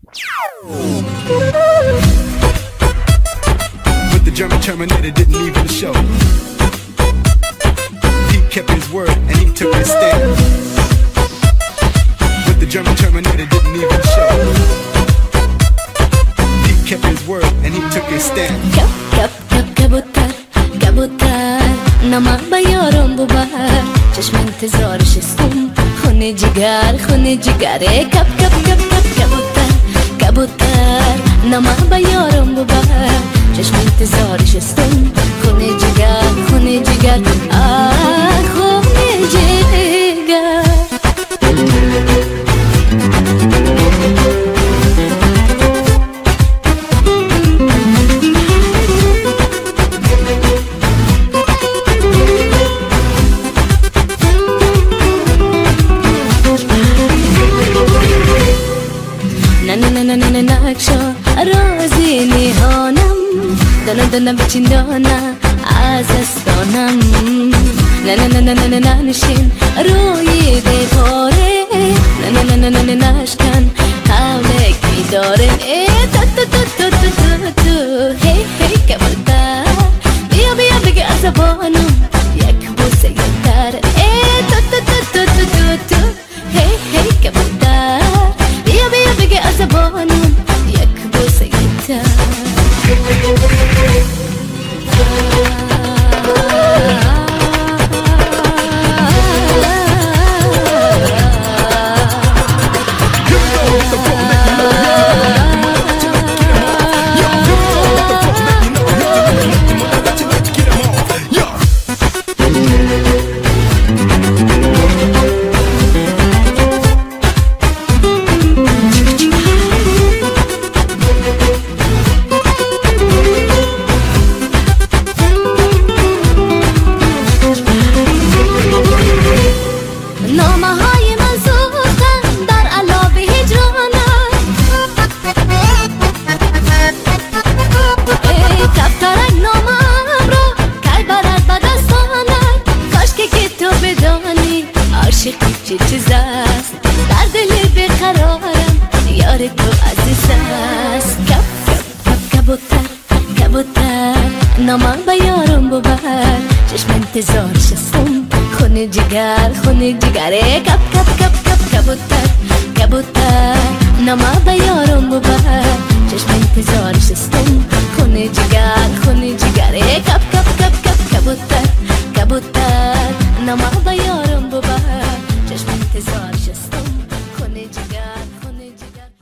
But the German Terminator didn't even show. He kept his word and he took his stand. But the German Terminator didn't even show. He kept his word and he took his stand. كبوتر كبوتر نما بیارم ببر چشم انتظارش استم خونه جگر کب کبوتر کبوتر نما بیارم ببر چشم انتظارش استم خونه جگر آه خونه جگر نکشا رازی نیهانم دانم بچیندانا از استانم نه نشین روی دیواره نه نشکن قولکی داره تو هی کبوتر بیا بگی عصبانم یک بوسه یتر تو هی کبوتر بیا بگی عصبانم یک بوسه یتر چه چیز است در دل بیقرارم یار تو عزیز است کبوتر نما بیارم ببر چشم انتظارش استم خونه جگر کبوتر نما بیارم ببر چشم انتظارش استم خونه جگر کبوتر نما بیارم ببر چشم انتظار